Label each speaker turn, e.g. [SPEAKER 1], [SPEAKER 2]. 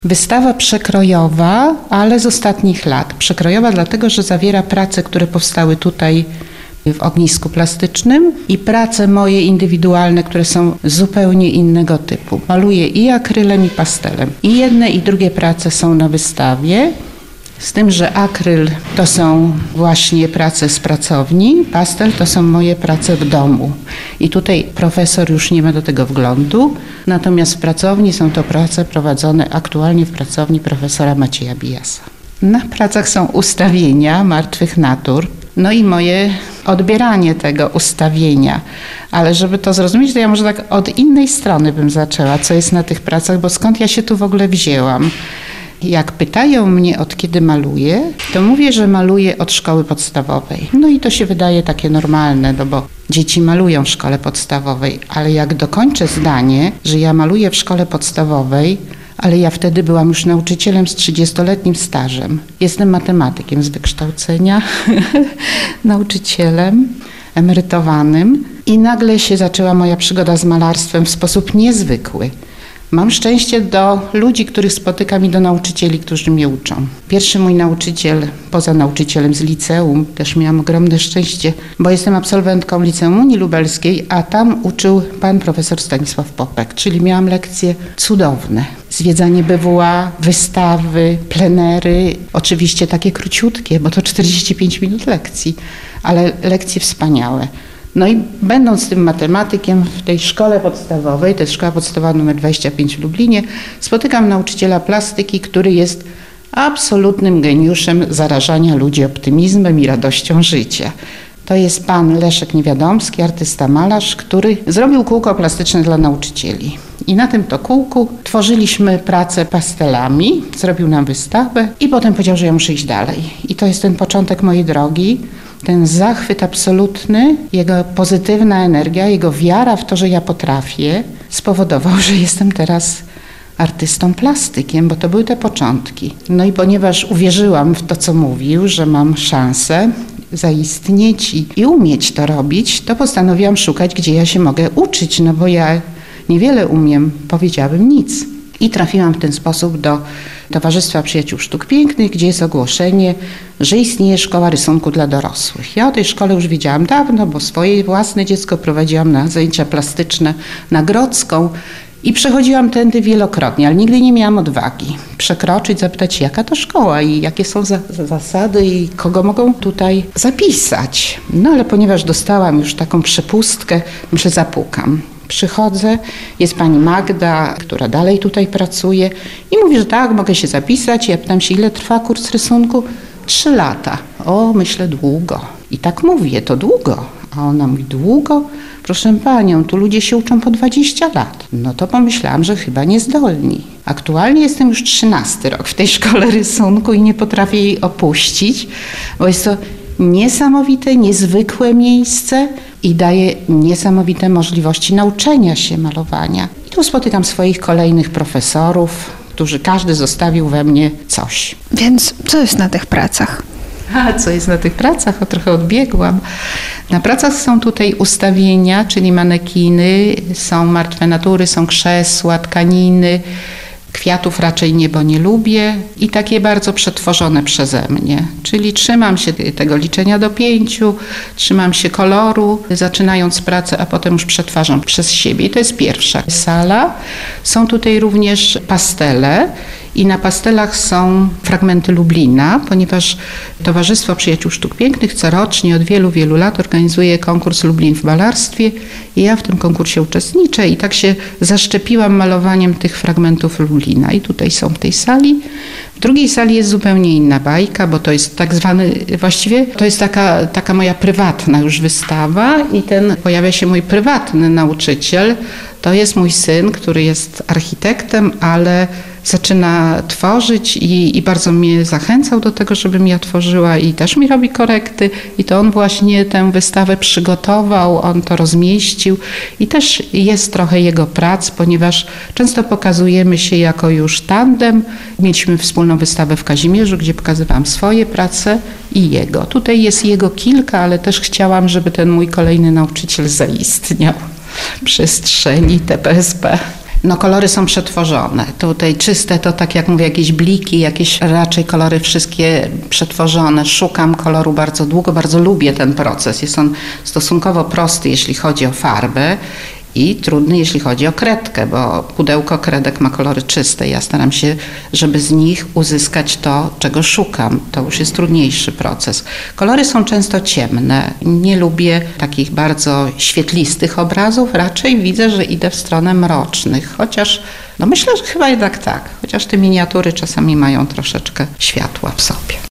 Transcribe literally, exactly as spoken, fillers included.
[SPEAKER 1] Wystawa przekrojowa, ale z ostatnich lat. Przekrojowa dlatego, że zawiera prace, które powstały tutaj w ognisku plastycznym i prace moje indywidualne, które są zupełnie innego typu. Maluję i akrylem, i pastelem. I jedne, i drugie prace są na wystawie. Z tym, że akryl to są właśnie prace z pracowni, pastel to są moje prace w domu. I tutaj profesor już nie ma do tego wglądu, natomiast w pracowni są to prace prowadzone aktualnie w pracowni profesora Macieja Bijasa. Na pracach są ustawienia martwych natur, no i moje odbieranie tego ustawienia. Ale żeby to zrozumieć, to ja może tak od innej strony bym zaczęła, co jest na tych pracach, bo skąd ja się tu w ogóle wzięłam. Jak pytają mnie, od kiedy maluję, to mówię, że maluję od szkoły podstawowej. No i to się wydaje takie normalne, no bo dzieci malują w szkole podstawowej, ale jak dokończę zdanie, że ja maluję w szkole podstawowej, ale ja wtedy byłam już nauczycielem z trzydziestoletnim stażem. Jestem matematykiem z wykształcenia, nauczycielem emerytowanym i nagle się zaczęła moja przygoda z malarstwem w sposób niezwykły. Mam szczęście do ludzi, których spotykam i do nauczycieli, którzy mnie uczą. Pierwszy mój nauczyciel, poza nauczycielem z liceum, też miałam ogromne szczęście, bo jestem absolwentką Liceum Unii Lubelskiej, a tam uczył pan profesor Stanisław Popek, czyli miałam lekcje cudowne. Zwiedzanie B W A, wystawy, plenery, oczywiście takie króciutkie, bo to czterdzieści pięć minut lekcji, ale lekcje wspaniałe. No i będąc tym matematykiem w tej szkole podstawowej, to jest szkoła podstawowa numer dwadzieścia pięć w Lublinie, spotykam nauczyciela plastyki, który jest absolutnym geniuszem zarażania ludzi optymizmem i radością życia. To jest pan Leszek Niewiadomski, artysta malarz, który zrobił kółko plastyczne dla nauczycieli. I na tym to kółku tworzyliśmy pracę pastelami, zrobił nam wystawę i potem powiedział, że ja muszę iść dalej. I to jest ten początek mojej drogi. Ten zachwyt absolutny, jego pozytywna energia, jego wiara w to, że ja potrafię, spowodował, że jestem teraz artystą plastykiem, bo to były te początki. No i ponieważ uwierzyłam w to, co mówił, że mam szansę zaistnieć i, i umieć to robić, to postanowiłam szukać, gdzie ja się mogę uczyć, no bo ja niewiele umiem, powiedziałabym nic. I trafiłam w ten sposób do Towarzystwa Przyjaciół Sztuk Pięknych, gdzie jest ogłoszenie, że istnieje szkoła rysunku dla dorosłych. Ja o tej szkole już wiedziałam dawno, bo swoje własne dziecko prowadziłam na zajęcia plastyczne na Grodzką i przechodziłam tędy wielokrotnie, ale nigdy nie miałam odwagi przekroczyć, zapytać, jaka to szkoła i jakie są za, za zasady i kogo mogą tutaj zapisać. No ale ponieważ dostałam już taką przepustkę, myślę, zapukam. Przychodzę, jest pani Magda, która dalej tutaj pracuje i mówi, że tak, mogę się zapisać. Ja pytam się, ile trwa kurs rysunku? Trzy lata. O, myślę, długo. I tak mówię, to długo. A ona mówi, długo? Proszę panią, tu ludzie się uczą po dwadzieścia lat. No to pomyślałam, że chyba niezdolni. Aktualnie jestem już trzynasty rok w tej szkole rysunku i nie potrafię jej opuścić, bo jest to niesamowite, niezwykłe miejsce i daje niesamowite możliwości nauczenia się malowania. I tu spotykam swoich kolejnych profesorów, którzy każdy zostawił we mnie coś.
[SPEAKER 2] Więc co jest na tych pracach?
[SPEAKER 1] A co jest na tych pracach? O, trochę odbiegłam. Na pracach są tutaj ustawienia, czyli manekiny, są martwe natury, są krzesła, tkaniny. Kwiatów raczej nie, bo nie lubię i takie bardzo przetworzone przeze mnie. Czyli trzymam się tego liczenia do pięciu, trzymam się koloru, zaczynając pracę, a potem już przetwarzam przez siebie. I to jest pierwsza sala. Są tutaj również pastele i na pastelach są fragmenty Lublina, ponieważ Towarzystwo Przyjaciół Sztuk Pięknych corocznie od wielu, wielu lat organizuje konkurs Lublin w malarstwie i ja w tym konkursie uczestniczę i tak się zaszczepiłam malowaniem tych fragmentów Lublina. I tutaj są w tej sali. W drugiej sali jest zupełnie inna bajka, bo to jest tak zwany, właściwie to jest taka, taka moja prywatna już wystawa i ten pojawia się mój prywatny nauczyciel. To jest mój syn, który jest architektem, ale zaczyna tworzyć i, i bardzo mnie zachęcał do tego, żebym ja tworzyła i też mi robi korekty i to on właśnie tę wystawę przygotował, on to rozmieścił i też jest trochę jego prac, ponieważ często pokazujemy się jako już tandem. Mieliśmy wspólną wystawę w Kazimierzu, gdzie pokazywałam swoje prace i jego. Tutaj jest jego kilka, ale też chciałam, żeby ten mój kolejny nauczyciel zaistniał w przestrzeni T P S P. No kolory są przetworzone. Tutaj czyste to tak jak mówię, jakieś bliki, jakieś raczej kolory wszystkie przetworzone. Szukam koloru bardzo długo, bardzo lubię ten proces. Jest on stosunkowo prosty, jeśli chodzi o farbę i trudny, jeśli chodzi o kredkę, bo pudełko kredek ma kolory czyste. Ja staram się, żeby z nich uzyskać to, czego szukam. To już jest trudniejszy proces. Kolory są często ciemne. Nie lubię takich bardzo świetlistych obrazów. Raczej widzę, że idę w stronę mrocznych. Chociaż, no myślę, że chyba jednak tak. Chociaż te miniatury czasami mają troszeczkę światła w sobie.